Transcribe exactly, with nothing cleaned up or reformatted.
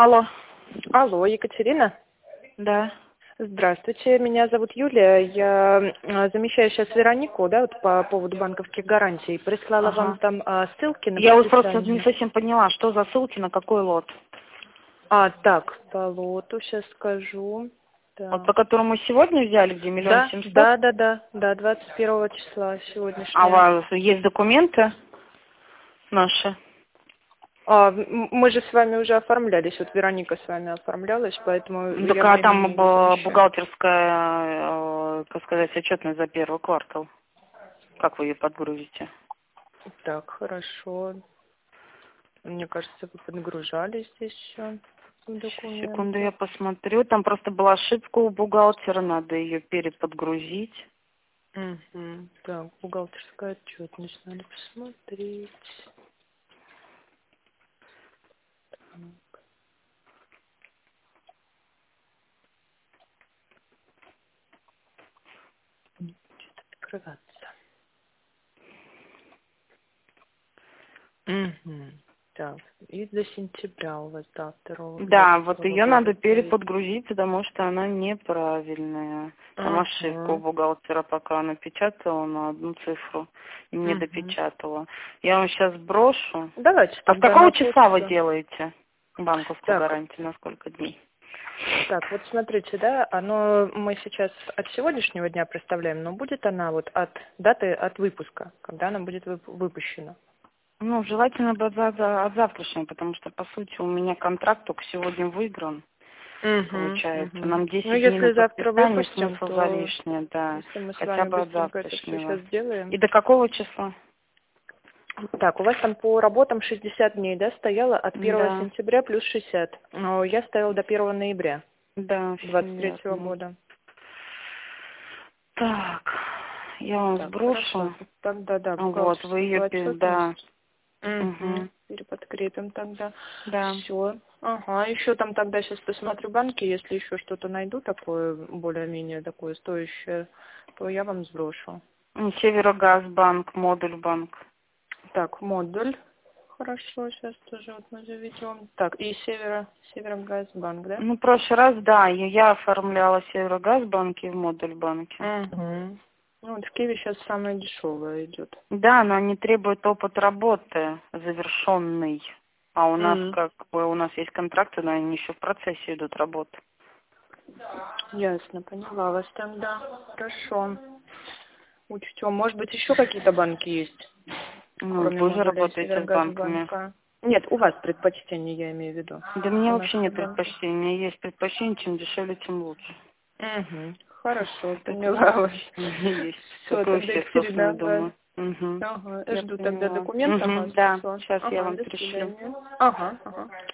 Алло. Алло, Екатерина? Да. Здравствуйте, меня зовут Юлия. Я а, замещаю сейчас Веронику, да, вот по поводу банковских гарантий. Прислала вам Ага. там а, ссылки на Я вот просто не подписание. совсем поняла, что за ссылки, на какой лот. А, так, по лоту сейчас скажу. Вот Так. по которому мы сегодня взяли, где миллион Да, семьсот. да, да, да, да, двадцать первого числа А у сегодняшнее. вас есть документы наши? А, м- мы же с вами уже оформлялись, вот Вероника с вами оформлялась, поэтому Ну, я так а там времени не бу- замещаю. бухгалтерская, э, как сказать, отчетность за первый квартал. Как вы ее подгрузите? Так, хорошо. Мне кажется, вы подгружали здесь все Секунду, документы. я посмотрю. Там просто была ошибка у бухгалтера, надо ее переподгрузить. Угу. Так, бухгалтерская отчетность надо посмотреть. Что-то открываться. Угу. Так, и до сентября у вас, да, второго, Да, двадцать вот второго ее года надо стоит. переподгрузить, потому что она неправильная. Там ошибка у Угу. бухгалтера, пока она печатала на одну цифру, не Угу. допечатала. Я вам сейчас брошу. Давайте А с тогда какого на числа вы почту. делаете банковскую Так, гарантию? На сколько дней? так, вот смотрите, да, оно мы сейчас от сегодняшнего дня представляем, но будет она вот от даты от выпуска, когда она будет вып- выпущена. Ну, желательно бы от, за- от завтрашнего, потому что, по сути, у меня контракт только сегодня выигран, Угу, получается. угу. Нам Ну, десять дней на если завтра подписание, выпустим, смысл за то лишнее, да. если мы с Хотя вами бы от быстренько это все завтрашнего. сейчас сделаем. И до какого числа? Так, у вас там по работам шестьдесят дней, да, стояло от первого Да. сентября плюс шестьдесят. Но я ставила до первого ноября Да, все двадцать третьего верно. года. Так, я вам Так, хорошо. сброшу. Тогда, да, Вот, вы ее, бухгалтерскую да. отчетность. Угу. Угу. Переподкрепим тогда. Да. Все. Ага, еще там тогда сейчас посмотрю банки, если еще что-то найду такое, более-менее такое стоящее, то я вам сброшу. М, Северогазбанк, модуль банк. Так, модуль. Хорошо, сейчас тоже вот мы заведем. Так, и Северо, Северогазбанк, да? Ну, в прошлый раз, да, я, я оформляла Северогазбанк и в модуль банке. Угу. Ну, вот в Киеве сейчас самое дешевое идет. Да, но они требуют опыт работы завершенный. А у нас М. как бы, у нас есть контракты, но они еще в процессе идут работы. Ясно, поняла вас тогда. Хорошо. Учтем. Может быть, еще какие-то банки есть, Ну, кроме вы же модуля работаете с банками. Северогазбанка? Нет, у вас предпочтение, я имею в виду. Да мне У вообще наших нет банков. предпочтений. У меня есть предпочтение, чем дешевле, тем лучше. Угу. Хорошо, Это поняла вас. есть. Все, Как и у тогда, всех, Екатерина, собственно, ага. думаю. Угу. Ага, Я жду тогда поняла. документ. Ага, Угу, да, все. сейчас я Ага, вам до пришлю. свидания. Ага, ага.